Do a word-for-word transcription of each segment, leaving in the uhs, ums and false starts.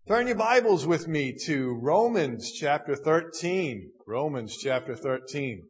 Turn your Bibles with me to Romans chapter thirteen. Romans chapter thirteen.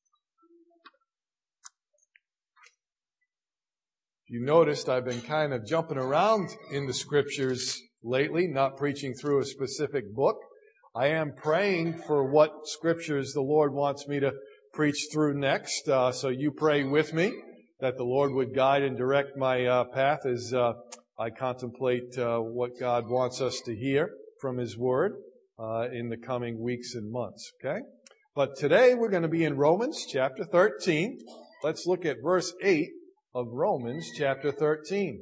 You noticed I've been kind of jumping around in the scriptures lately, not preaching through a specific book. I am praying for what scriptures the Lord wants me to preach through next. Uh, so you pray with me that the Lord would guide and direct my uh, path as uh, I contemplate uh, what God wants us to hear from His Word uh, in the coming weeks and months. Okay? But today we're going to be in Romans chapter thirteen. Let's look at verse eight of Romans chapter thirteen.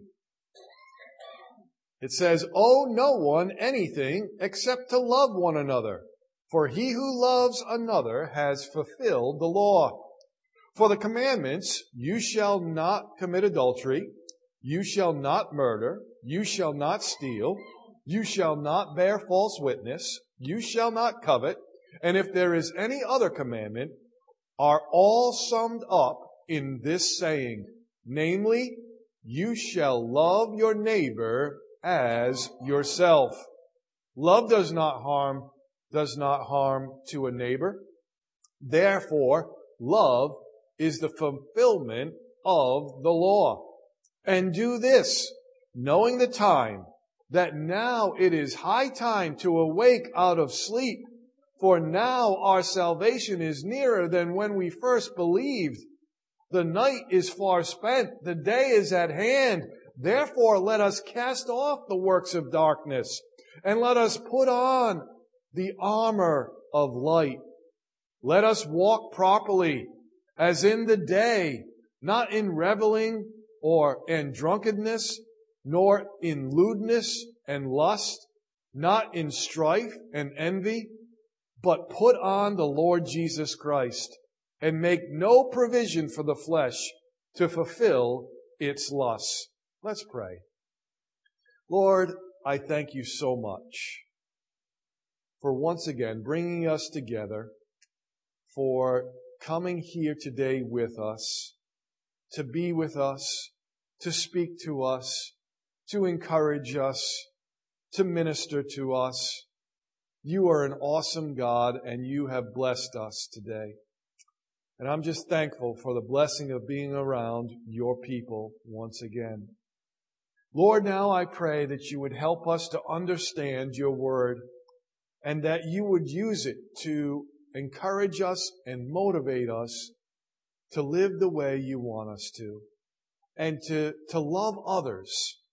It says, "Owe no one anything except to love one another, for he who loves another has fulfilled the law. For the commandments, you shall not commit adultery, you shall not murder, you shall not steal, you shall not bear false witness, you shall not covet, and if there is any other commandment, are all summed up in this saying, namely, you shall love your neighbor as yourself. Love does not harm, does not harm to a neighbor. Therefore, love is the fulfillment of the law. And do this, knowing the time, that now it is high time to awake out of sleep. For now our salvation is nearer than when we first believed. The night is far spent, the day is at hand. Therefore let us cast off the works of darkness, and let us put on the armor of light. Let us walk properly, as in the day, not in reveling or in drunkenness, nor in lewdness and lust, not in strife and envy, but put on the Lord Jesus Christ, and make no provision for the flesh to fulfill its lusts." Let's pray. Lord, I thank you so much for once again bringing us together, for coming here today with us, to be with us, to speak to us, to encourage us, to minister to us. You are an awesome God, and you have blessed us today. And I'm just thankful for the blessing of being around your people once again. Lord, now I pray that you would help us to understand your word, and that you would use it to encourage us and motivate us to live the way you want us to, and to, to love others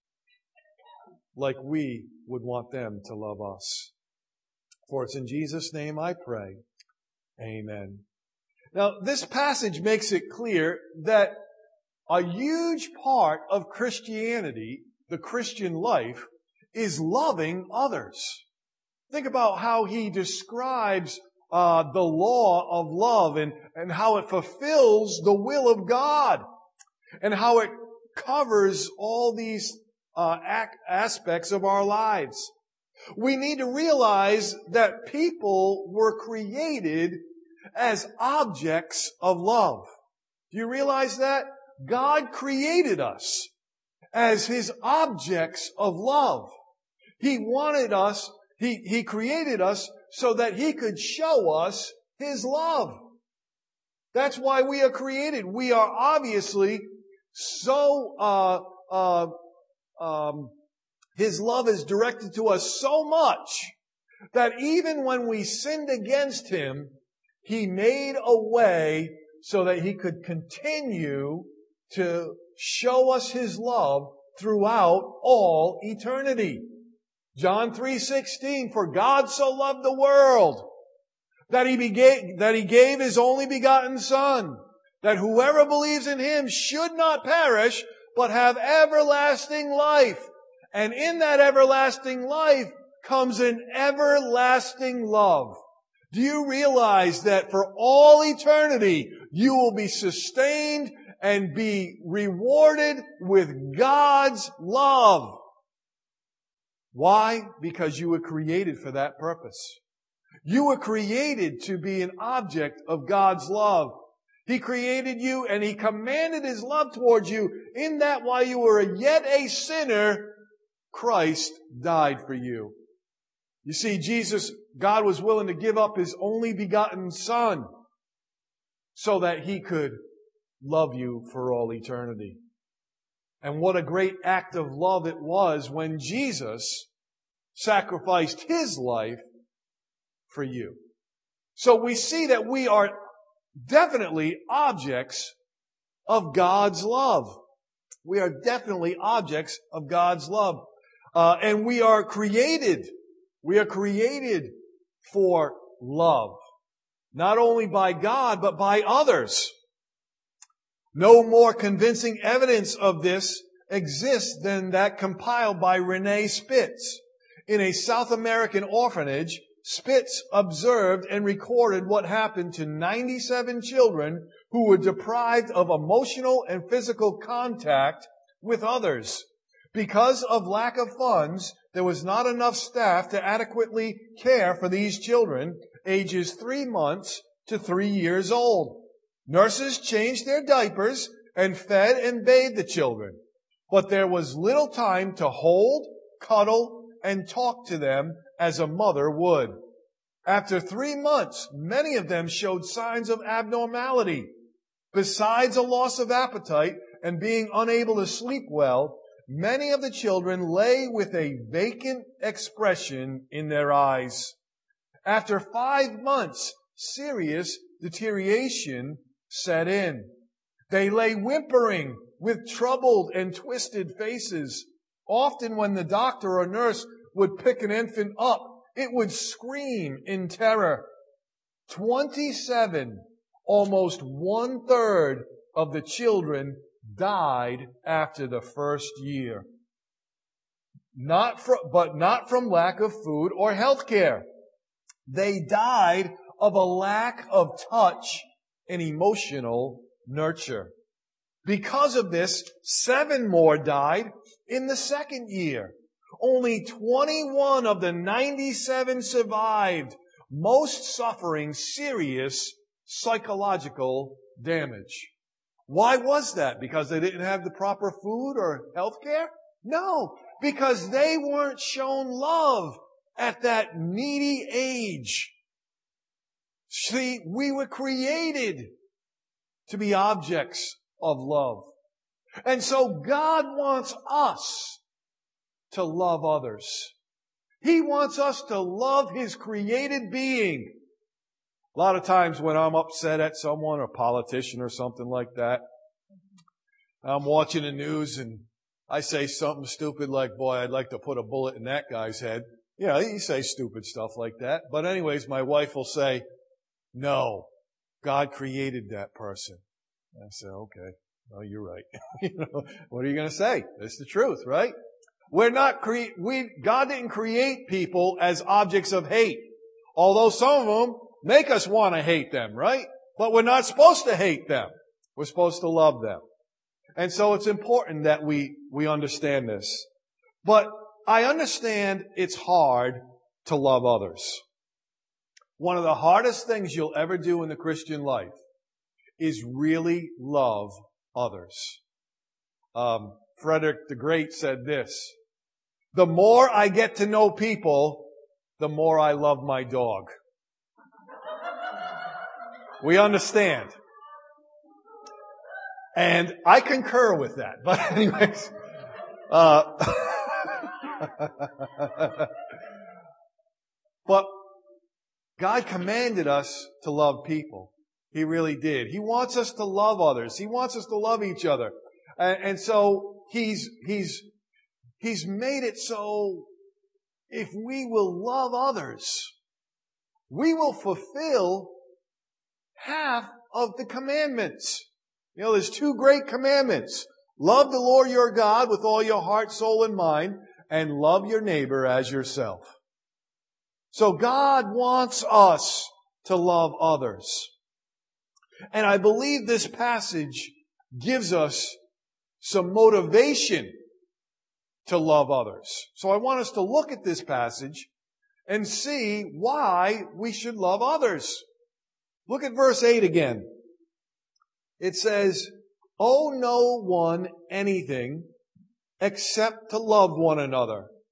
like we would want them to love us. For it's in Jesus' name I pray. Amen. Now, this passage makes it clear that a huge part of Christianity, the Christian life, is loving others. Think about how he describes uh, the law of love and, and how it fulfills the will of God, and how it covers all these uh, ac- aspects of our lives. We need to realize that people were created as objects of love. Do you realize that? God created us as His objects of love. He wanted us, He, He created us so that He could show us His love. That's why we are created. We are obviously so, uh, uh, um, His love is directed to us so much that even when we sinned against Him, He made a way so that He could continue to show us His love throughout all eternity. John three sixteen, "For God so loved the world that He gave, that He gave His only begotten Son, that whoever believes in Him should not perish, but have everlasting life. And in that everlasting life comes an everlasting love." Do you realize that for all eternity, you will be sustained and be rewarded with God's love? Why? Because you were created for that purpose. You were created to be an object of God's love. He created you, and He commanded His love towards you in that while you were yet a sinner, Christ died for you. You see, Jesus, God was willing to give up His only begotten Son so that He could love you for all eternity. And what a great act of love it was when Jesus sacrificed His life for you. So we see that we are definitely objects of God's love. We are definitely objects of God's love. Uh, and we are created. We are created for love. Not only by God, but by others. No more convincing evidence of this exists than that compiled by Renee Spitz. In a South American orphanage, Spitz observed and recorded what happened to ninety-seven children who were deprived of emotional and physical contact with others. Because of lack of funds, there was not enough staff to adequately care for these children, ages three months to three years old. Nurses changed their diapers and fed and bathed the children, but there was little time to hold, cuddle, and talk to them as a mother would. After three months, many of them showed signs of abnormality. Besides a loss of appetite and being unable to sleep well, many of the children lay with a vacant expression in their eyes. After five months, serious deterioration set in. They lay whimpering with troubled and twisted faces. Often when the doctor or nurse would pick an infant up, it would scream in terror. twenty-seven, almost one-third of the children died after the first year. Not from, but not from lack of food or health care. They died of a lack of touch and emotional nurture. Because of this, seven more died in the second year. Only twenty-one of the ninety-seven survived, most suffering serious psychological damage. Why was that? Because they didn't have the proper food or health care? No, because they weren't shown love at that needy age. See, we were created to be objects of love. And so God wants us to love others. He wants us to love His created being. A lot of times when I'm upset at someone, or a politician or something like that, I'm watching the news and I say something stupid like, boy, I'd like to put a bullet in that guy's head. You know, you say stupid stuff like that. But anyways, my wife will say, no, God created that person. And I say, okay, well, you're right. You know, what are you going to say? It's the truth, right? We're not cre- we, God didn't create people as objects of hate. Although some of them make us want to hate them, right? But we're not supposed to hate them. We're supposed to love them. And so it's important that we, we understand this. But I understand it's hard to love others. One of the hardest things you'll ever do in the Christian life is really love others. Um, Frederick the Great said this: the more I get to know people, the more I love my dog. We understand. And I concur with that. But anyways, uh, but God commanded us to love people. He really did. He wants us to love others. He wants us to love each other. And, and so He's, He's, He's made it so if we will love others, we will fulfill half of the commandments. You know, there's two great commandments. Love the Lord your God with all your heart, soul, and mind, and love your neighbor as yourself. So God wants us to love others. And I believe this passage gives us some motivation to love others. So I want us to look at this passage and see why we should love others. Look at verse eight again. It says, owe no one anything except to love one another.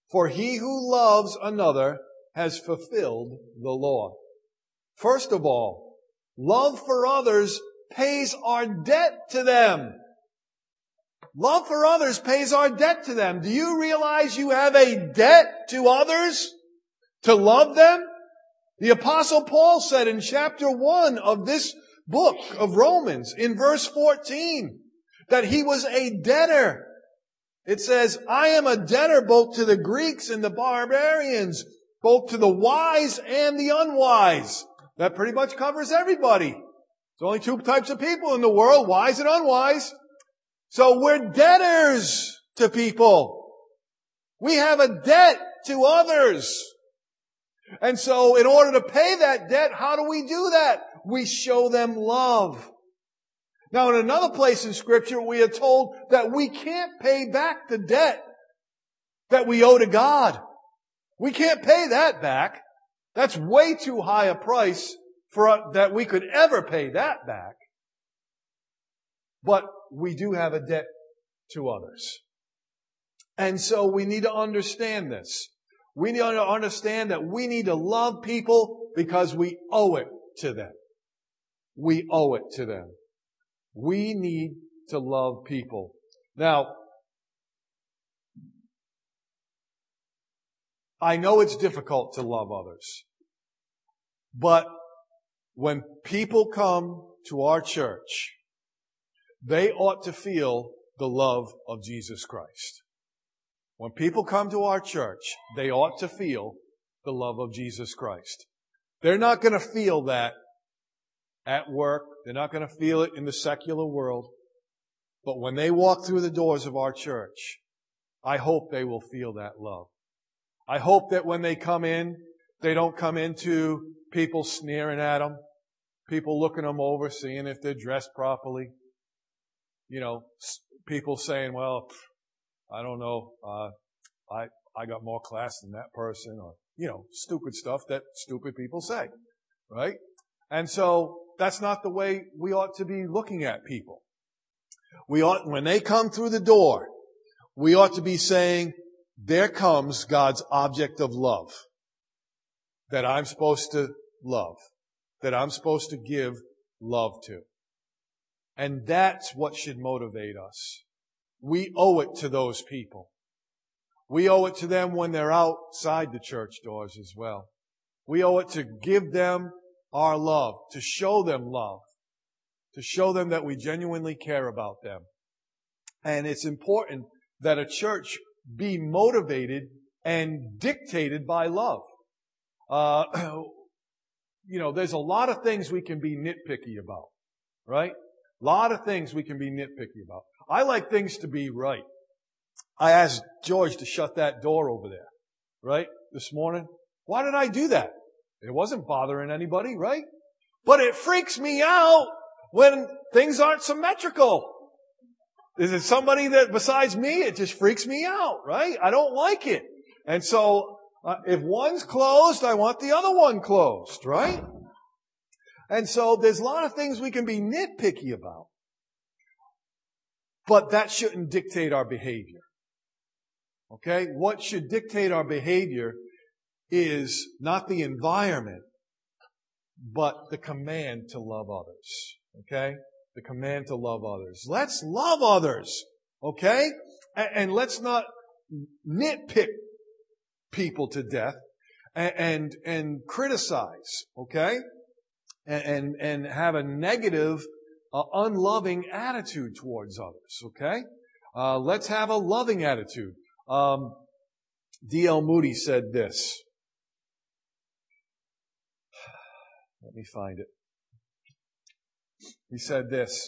For he who loves another has fulfilled the law. First of all, love for others pays our debt to them. Love for others pays our debt to them. Do you realize you have a debt to others to love them? The Apostle Paul said in chapter one of this book of Romans, in verse fourteen, that he was a debtor. It says, I am a debtor both to the Greeks and the barbarians, both to the wise and the unwise. That pretty much covers everybody. There's only two types of people in the world, wise and unwise. So we're debtors to people. We have a debt to others. And so in order to pay that debt, how do we do that? We show them love. Now in another place in Scripture, we are told that we can't pay back the debt that we owe to God. We can't pay that back. That's way too high a price for that we could ever pay that back. But we do have a debt to others. And so we need to understand this. We need to understand that we need to love people because we owe it to them. We owe it to them. We need to love people. Now, I know it's difficult to love others, but when people come to our church, they ought to feel the love of Jesus Christ. When people come to our church, they ought to feel the love of Jesus Christ. They're not going to feel that at work. They're not going to feel it in the secular world. But when they walk through the doors of our church, I hope they will feel that love. I hope that when they come in, they don't come into people sneering at them, people looking them over, seeing if they're dressed properly. You know, people saying, well, I don't know, uh, I, I got more class than that person, or, you know, stupid stuff that stupid people say, right? And so that's not the way we ought to be looking at people. We ought, when they come through the door, we ought to be saying, there comes God's object of love that I'm supposed to love, that I'm supposed to give love to. And that's what should motivate us. We owe it to those people. We owe it to them when they're outside the church doors as well. We owe it to give them our love, to show them love, to show them that we genuinely care about them. And it's important that a church be motivated and dictated by love. Uh, you know, there's a lot of things we can be nitpicky about, right? A lot of things we can be nitpicky about. I like things to be right. I asked George to shut that door over there, right, this morning. Why did I do that? It wasn't bothering anybody, right? But it freaks me out when things aren't symmetrical. Is it somebody that besides me, it just freaks me out, right? I don't like it. And so uh, if one's closed, I want the other one closed, right? And so there's a lot of things we can be nitpicky about. But that shouldn't dictate our behavior. Okay? What should dictate our behavior is not the environment, but the command to love others. Okay? The command to love others. Let's love others. Okay? And, and let's not nitpick people to death and, and, and criticize. Okay? And, and, and have a negative, uh, unloving attitude towards others. Okay? Uh, let's have a loving attitude. Um, D L Moody said this. Let me find it. He said this.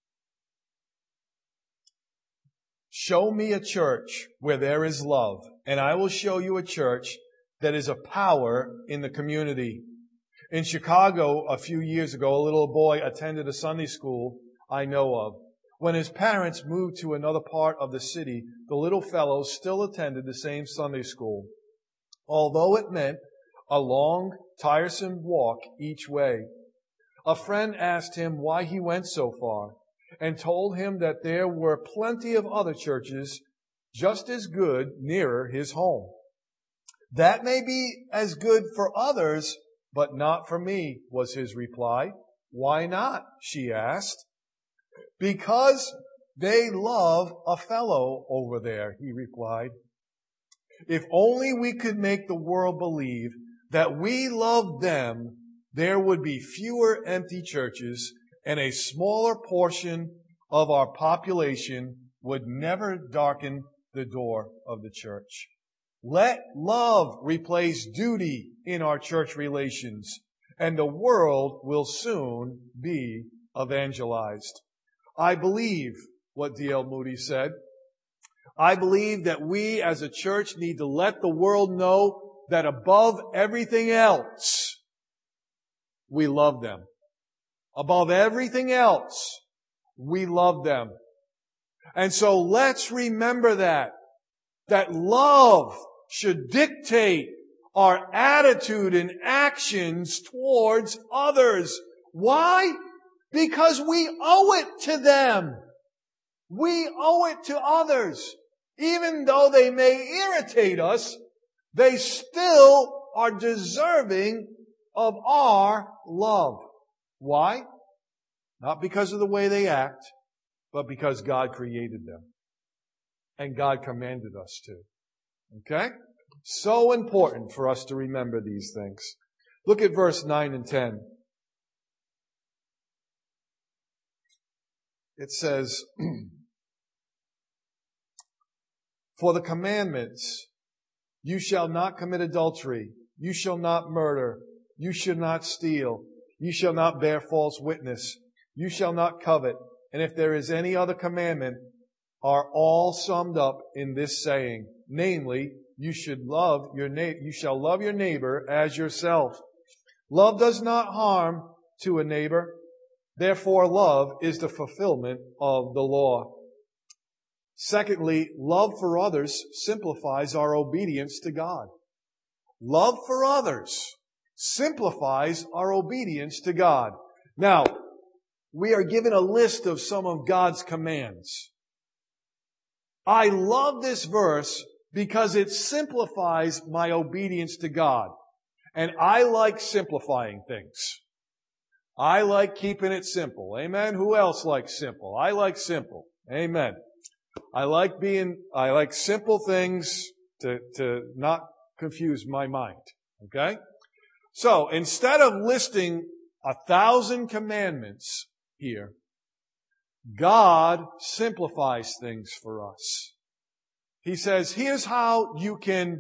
Show me a church where there is love, and I will show you a church that is a power in the community. In Chicago, a few years ago, a little boy attended a Sunday school I know of. When his parents moved to another part of the city, the little fellow still attended the same Sunday school, although it meant a long, tiresome walk each way. A friend asked him why he went so far and told him that there were plenty of other churches just as good nearer his home. That may be as good for others, but not for me, was his reply. Why not? She asked. Because they love a fellow over there, he replied. If only we could make the world believe that we love them, there would be fewer empty churches and a smaller portion of our population would never darken the door of the church. Let love replace duty in our church relations, and the world will soon be evangelized. I believe what D L Moody said. I believe that we as a church need to let the world know that above everything else, we love them. Above everything else, we love them. And so let's remember that, that love should dictate our attitude and actions towards others. Why? Because we owe it to them. We owe it to others. Even though they may irritate us, they still are deserving of our love. Why? Not because of the way they act, but because God created them. And God commanded us to. Okay? So important for us to remember these things. Look at verse nine and ten. It says, for the commandments, you shall not commit adultery, you shall not murder, you shall not steal, you shall not bear false witness, you shall not covet, and if there is any other commandment, are all summed up in this saying, namely, you should love your na- you shall love your neighbor as yourself. Love does not harm to a neighbor. Therefore, love is the fulfillment of the law. Secondly, love for others simplifies our obedience to God. Love for others simplifies our obedience to God. Now, we are given a list of some of God's commands. I love this verse because it simplifies my obedience to God. And I like simplifying things. I like keeping it simple. Amen. Who else likes simple? I like simple. Amen. I like being, I like simple things to, to not confuse my mind. Okay? So, instead of listing a thousand commandments here, God simplifies things for us. He says, here's how you can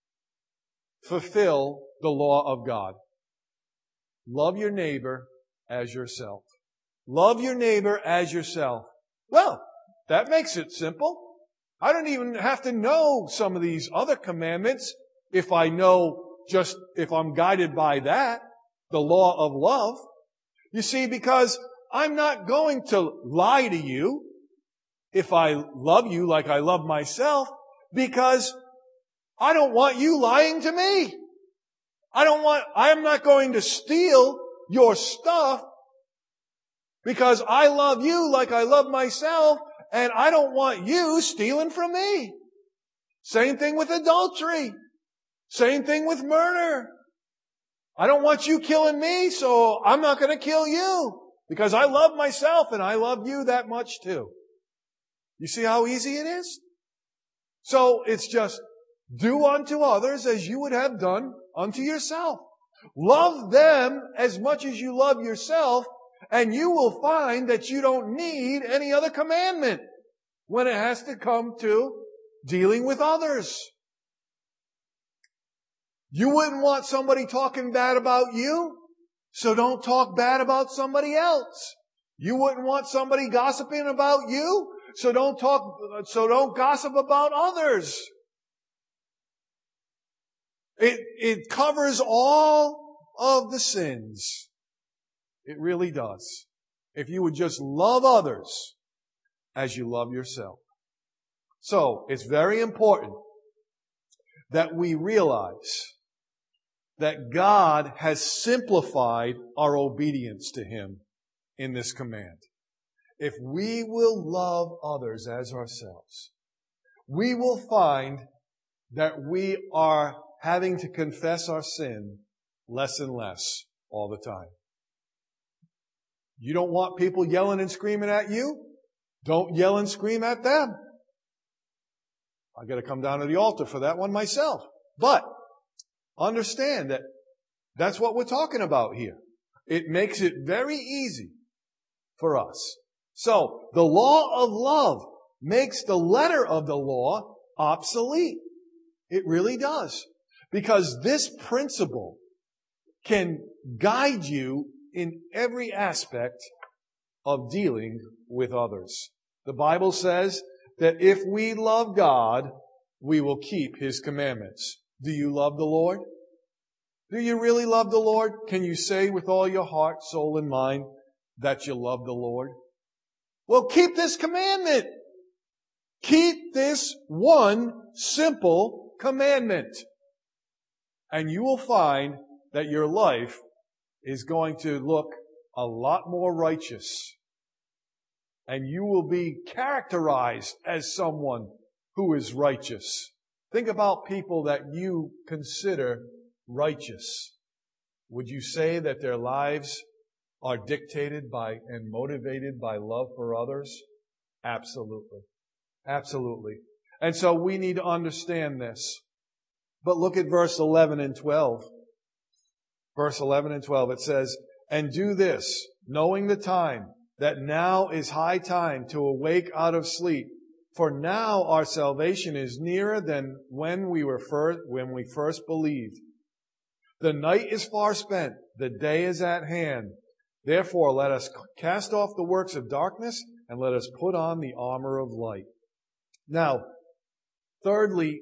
fulfill the law of God. Love your neighbor as yourself. Love your neighbor as yourself. Well, that makes it simple. I don't even have to know some of these other commandments if I know just, if I'm guided by that, the law of love. You see, because I'm not going to lie to you if I love you like I love myself, because I don't want you lying to me. I don't want, I'm not going to steal your stuff because I love you like I love myself, and I don't want you stealing from me. Same thing with adultery. Same thing with murder. I don't want you killing me, so I'm not going to kill you because I love myself and I love you that much too. You see how easy it is? So it's just do unto others as you would have done unto yourself. Love them as much as you love yourself, and you will find that you don't need any other commandment when it has to come to dealing with others. You wouldn't want somebody talking bad about you, so don't talk bad about somebody else. You wouldn't want somebody gossiping about you, so don't talk, so don't gossip about others. It, it covers all of the sins. It really does. If you would just love others as you love yourself. So, it's very important that we realize that God has simplified our obedience to Him in this command. If we will love others as ourselves, we will find that we are having to confess our sin less and less all the time. You don't want people yelling and screaming at you? Don't yell and scream at them. I got to come down to the altar for that one myself. But understand that that's what we're talking about here. It makes it very easy for us. So, the law of love makes the letter of the law obsolete. It really does. Because this principle can guide you in every aspect of dealing with others. The Bible says that if we love God, we will keep His commandments. Do you love the Lord? Do you really love the Lord? Can you say with all your heart, soul, and mind that you love the Lord? Well, keep this commandment. Keep this one simple commandment. And you will find that your life is going to look a lot more righteous. And you will be characterized as someone who is righteous. Think about people that you consider righteous. Would you say that their lives are dictated by and motivated by love for others? Absolutely. Absolutely. And so we need to understand this. But look at verse eleven and twelve. Verse eleven and twelve, it says, "And do this, knowing the time, that now is high time to awake out of sleep. For now our salvation is nearer than when we were first, when we first believed. The night is far spent, the day is at hand. Therefore let us cast off the works of darkness and let us put on the armor of light." Now, thirdly,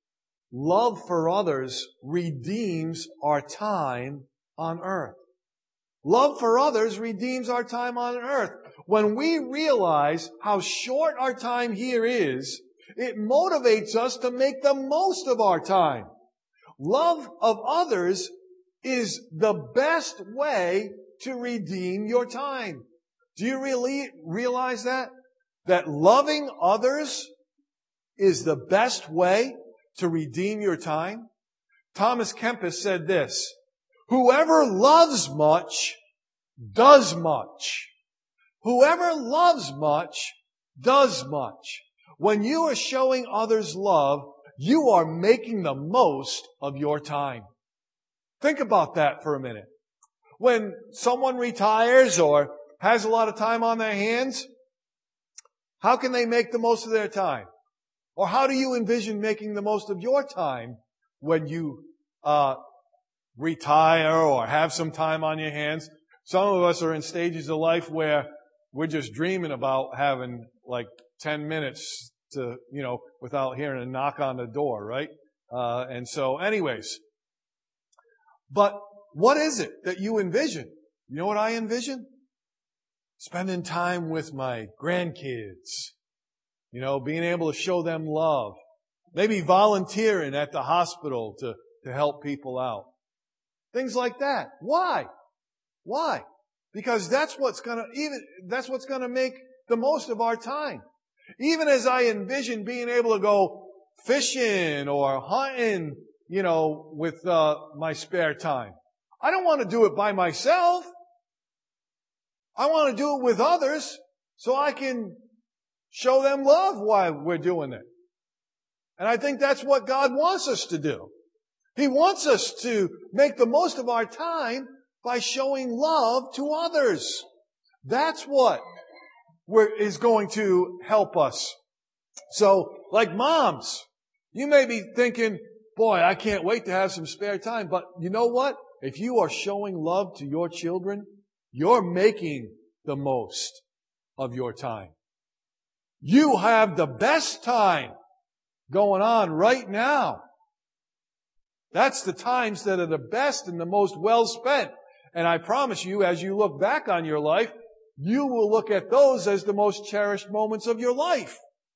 love for others redeems our time on earth. Love for others redeems our time on earth. When we realize how short our time here is, it motivates us to make the most of our time. Love of others is the best way to redeem your time. Do you really realize that? That loving others is the best way to redeem your time? Thomas Kempis said this, "Whoever loves much does much. Whoever loves much does much." When you are showing others love, you are making the most of your time. Think about that for a minute. When someone retires or has a lot of time on their hands, how can they make the most of their time? Or how do you envision making the most of your time when you uh retire or have some time on your hands? Some of us are in stages of life where we're just dreaming about having like ten minutes to, you know, without hearing a knock on the door, right? Uh, and so anyways, but what is it that you envision? You know what I envision? Spending time with my grandkids. You know, being able to show them love. Maybe volunteering at the hospital to, to help people out. Things like that. Why? Why? Because that's what's gonna, even, that's what's gonna make the most of our time. Even as I envision being able to go fishing or hunting, you know, with, uh, my spare time. I don't want to do it by myself. I want to do it with others so I can show them love while we're doing it. And I think that's what God wants us to do. He wants us to make the most of our time by showing love to others. That's what is going to help us. So, like moms, you may be thinking, boy, I can't wait to have some spare time. But you know what? If you are showing love to your children, you're making the most of your time. You have the best time going on right now. That's the times that are the best and the most well spent. And I promise you, as you look back on your life, you will look at those as the most cherished moments of your life.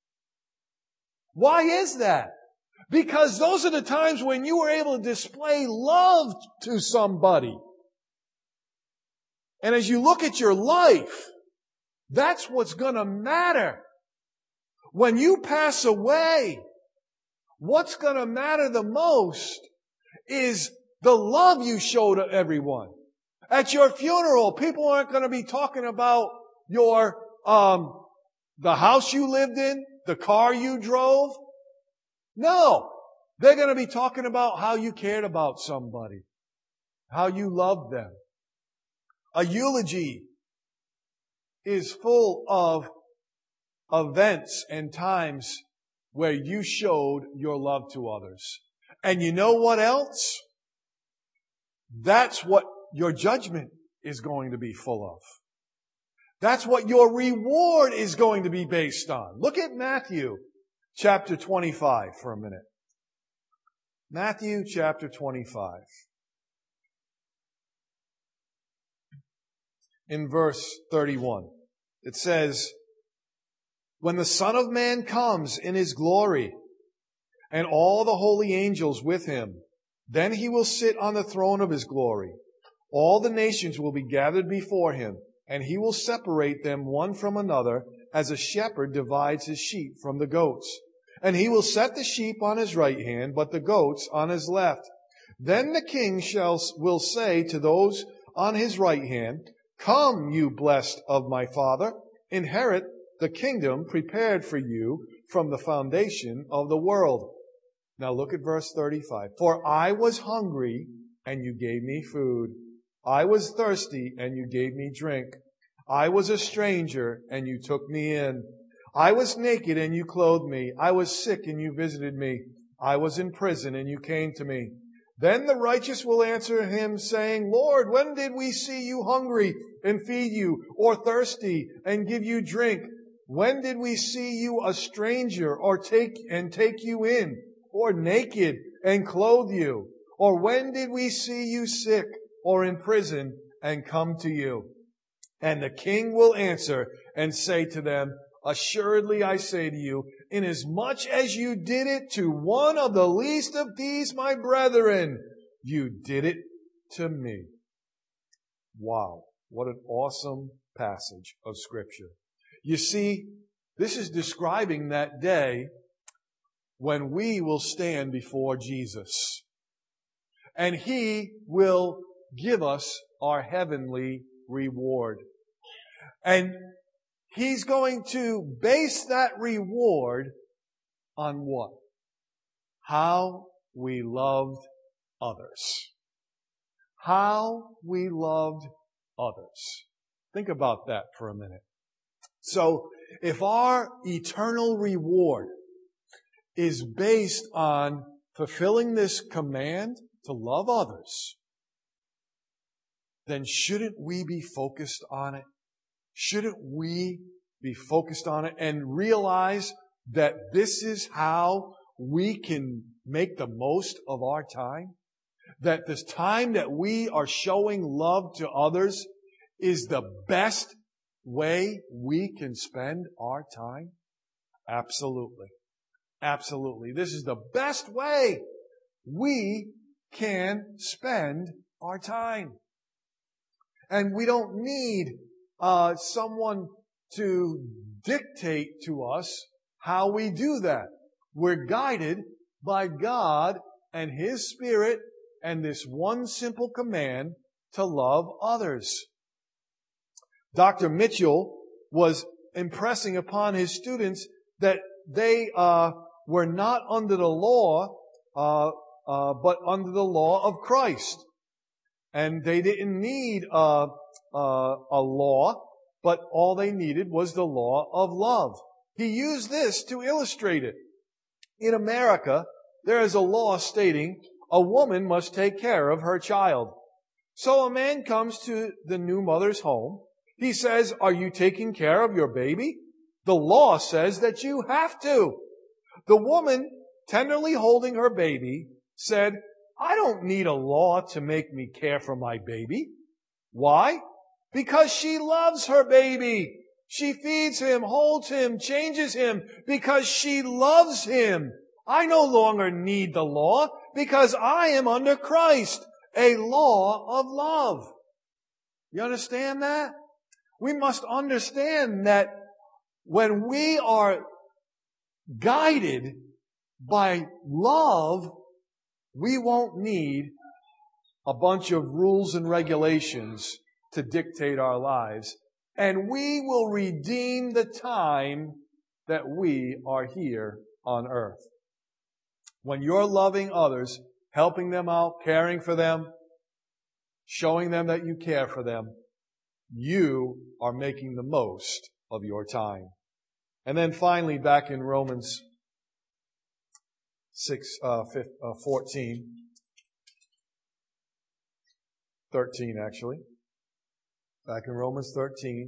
Why is that? Because those are the times when you were able to display love to somebody. And as you look at your life, that's what's going to matter. When you pass away, what's going to matter the most is the love you show to everyone. At your funeral, people aren't going to be talking about your, um, the house you lived in, the car you drove. No. They're going to be talking about how you cared about somebody, how you loved them. A eulogy is full of events and times where you showed your love to others. And you know what else? That's what your judgment is going to be full of. That's what your reward is going to be based on. Look at Matthew chapter twenty-five for a minute. Matthew chapter twenty-five. In verse thirty-one, it says, "When the Son of Man comes in His glory, and all the holy angels with Him, then He will sit on the throne of His glory. All the nations will be gathered before Him, and He will separate them one from another, as a shepherd divides his sheep from the goats. And He will set the sheep on His right hand, but the goats on His left. Then the King shall will say to those on His right hand, 'Come, you blessed of my Father, inherit the kingdom prepared for you from the foundation of the world.'" Now look at verse thirty-five. "For I was hungry, and you gave me food. I was thirsty, and you gave me drink. I was a stranger, and you took me in. I was naked, and you clothed me. I was sick, and you visited me. I was in prison, and you came to me." Then the righteous will answer Him, saying, "Lord, when did we see you hungry and feed you, or thirsty and give you drink? When did we see you a stranger or take and take you in, or naked and clothe you? Or when did we see you sick or in prison and come to you?" And the King will answer and say to them, "Assuredly I say to you, inasmuch as you did it to one of the least of these my brethren, you did it to me." Wow, what an awesome passage of Scripture. You see, this is describing that day when we will stand before Jesus. And He will give us our heavenly reward. And He's going to base that reward on what? How we loved others. How we loved others. Think about that for a minute. So, if our eternal reward is based on fulfilling this command to love others, then shouldn't we be focused on it? Shouldn't we be focused on it and realize that this is how we can make the most of our time? That this time that we are showing love to others is the best way we can spend our time? Absolutely. Absolutely. This is the best way we can spend our time. And we don't need uh, someone to dictate to us how we do that. We're guided by God and His Spirit and this one simple command to love others. Doctor Mitchell was impressing upon his students that they uh, were not under the law, uh, uh, but under the law of Christ. And they didn't need uh, uh, a law, but all they needed was the law of love. He used this to illustrate it. In America, there is a law stating a woman must take care of her child. So a man comes to the new mother's home. He says, "Are you taking care of your baby?" The law says that you have to. The woman, tenderly holding her baby, said, "I don't need a law to make me care for my baby." Why? Because she loves her baby. She feeds him, holds him, changes him because she loves him. I no longer need the law because I am under Christ, a law of love. You understand that? We must understand that when we are guided by love, we won't need a bunch of rules and regulations to dictate our lives, and we will redeem the time that we are here on earth. When you're loving others, helping them out, caring for them, showing them that you care for them, you are making the most of your time. And then finally, back in Romans six, uh, fifteen, uh, fourteen, thirteen actually, back in Romans thirteen,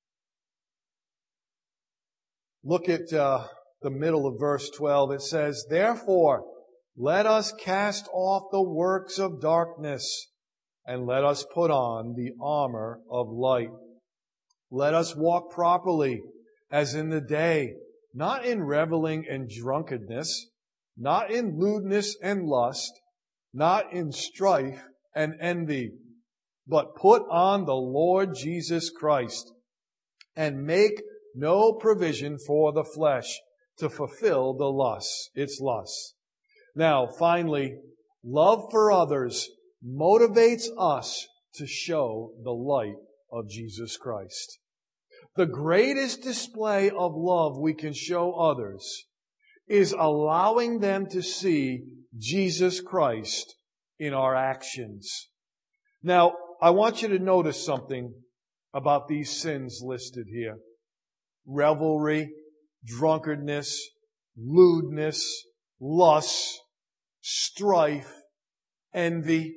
look at uh, the middle of verse twelve. It says, "Therefore, let us cast off the works of darkness, and let us put on the armor of light. Let us walk properly, as in the day, not in reveling and drunkenness, not in lewdness and lust, not in strife and envy, but put on the Lord Jesus Christ, and make no provision for the flesh to fulfill the lusts, its lusts." Now, finally, love for others motivates us to show the light of Jesus Christ. The greatest display of love we can show others is allowing them to see Jesus Christ in our actions. Now, I want you to notice something about these sins listed here. Revelry, drunkenness, lewdness, lust, strife, envy.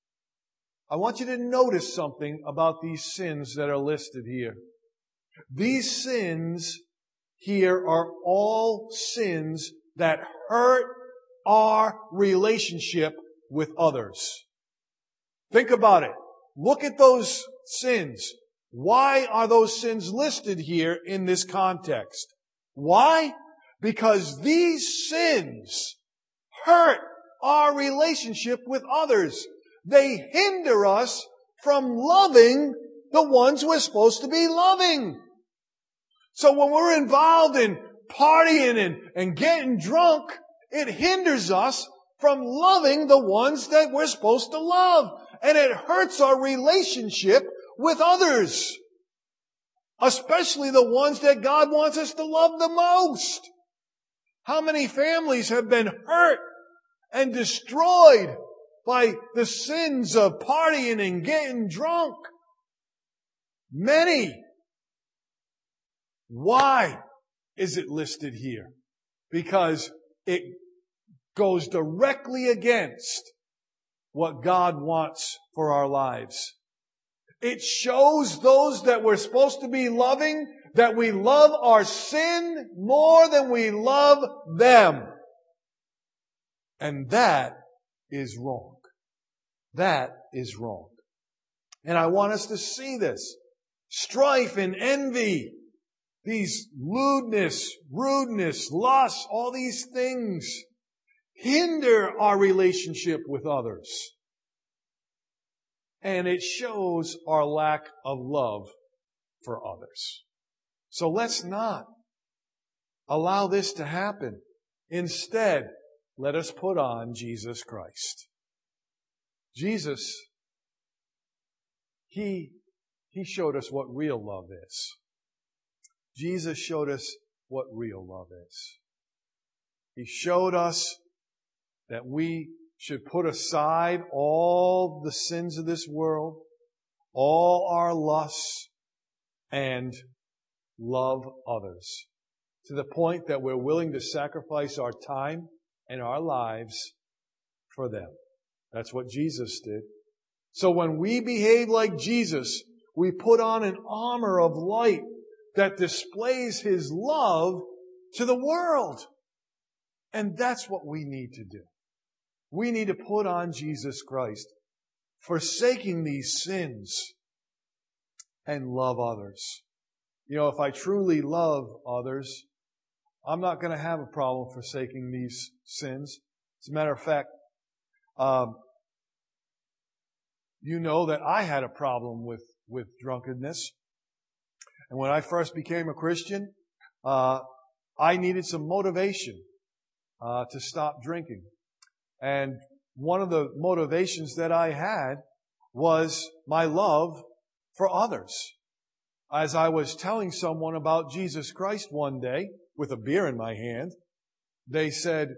I want you to notice something about these sins that are listed here. These sins here are all sins that hurt our relationship with others. Think about it. Look at those sins. Why are those sins listed here in this context? Why? Because these sins hurt our relationship with others. They hinder us from loving the ones we're supposed to be loving. So when we're involved in partying and, and getting drunk, it hinders us from loving the ones that we're supposed to love. And it hurts our relationship with others. Especially the ones that God wants us to love the most. How many families have been hurt and destroyed by the sins of partying and getting drunk? Many. Why is it listed here? Because it goes directly against what God wants for our lives. It shows those that we're supposed to be loving that we love our sin more than we love them. And that is wrong. That is wrong. And I want us to see this. Strife and envy, these lewdness, rudeness, lust, all these things hinder our relationship with others. And it shows our lack of love for others. So let's not allow this to happen. Instead, let us put on Jesus Christ. Jesus, He, He showed us what real love is. Jesus showed us what real love is. He showed us that we should put aside all the sins of this world, all our lusts, and love others to the point that we're willing to sacrifice our time and our lives for them. That's what Jesus did. So when we behave like Jesus, we put on an armor of light that displays His love to the world. And that's what we need to do. We need to put on Jesus Christ, forsaking these sins, and love others. You know, if I truly love others, I'm not going to have a problem forsaking these sins. As a matter of fact, um, you know that I had a problem with, with drunkenness. And when I first became a Christian, uh, I needed some motivation uh, to stop drinking. And one of the motivations that I had was my love for others. As I was telling someone about Jesus Christ one day with a beer in my hand, they said,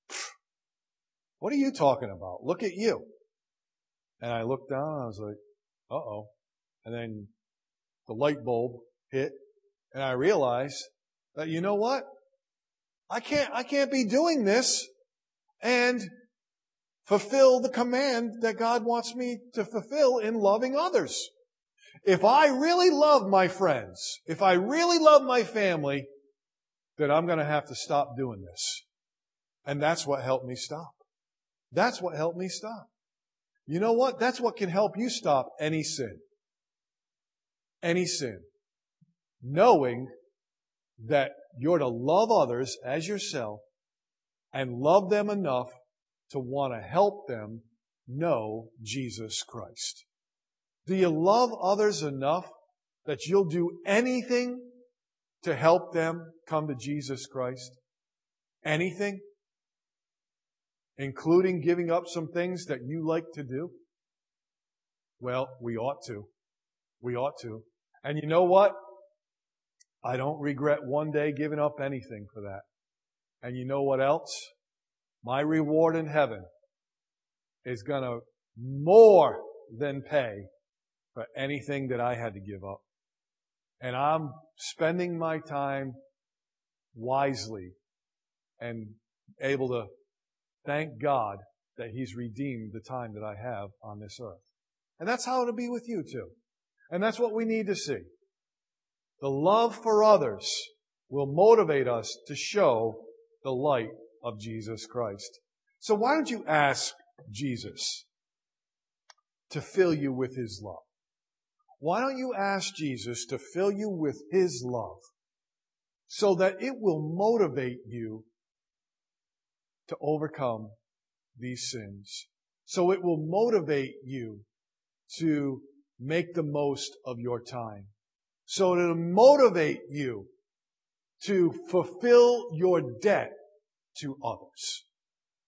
"What are you talking about? Look at you." And I looked down and I was like, uh-oh. And then the light bulb hit and I realized that, you know what? I can't, I can't be doing this and fulfill the command that God wants me to fulfill in loving others. If I really love my friends, if I really love my family, then I'm going to have to stop doing this. And that's what helped me stop. That's what helped me stop. You know what? That's what can help you stop any sin. Any sin. Knowing that you're to love others as yourself and love them enough to want to help them know Jesus Christ. Do you love others enough that you'll do anything to help them come to Jesus Christ? Anything? Including giving up some things that you like to do? Well, we ought to. We ought to. And you know what? I don't regret one day giving up anything for that. And you know what else? My reward in heaven is going to more than pay for anything that I had to give up. And I'm spending my time wisely and able to thank God that He's redeemed the time that I have on this earth. And that's how it'll be with you too. And that's what we need to see. The love for others will motivate us to show the light of Jesus Christ. So why don't you ask Jesus to fill you with His love? Why don't you ask Jesus to fill you with His love so that it will motivate you to overcome these sins? So it will motivate you to make the most of your time. So it'll motivate you to fulfill your debt to others.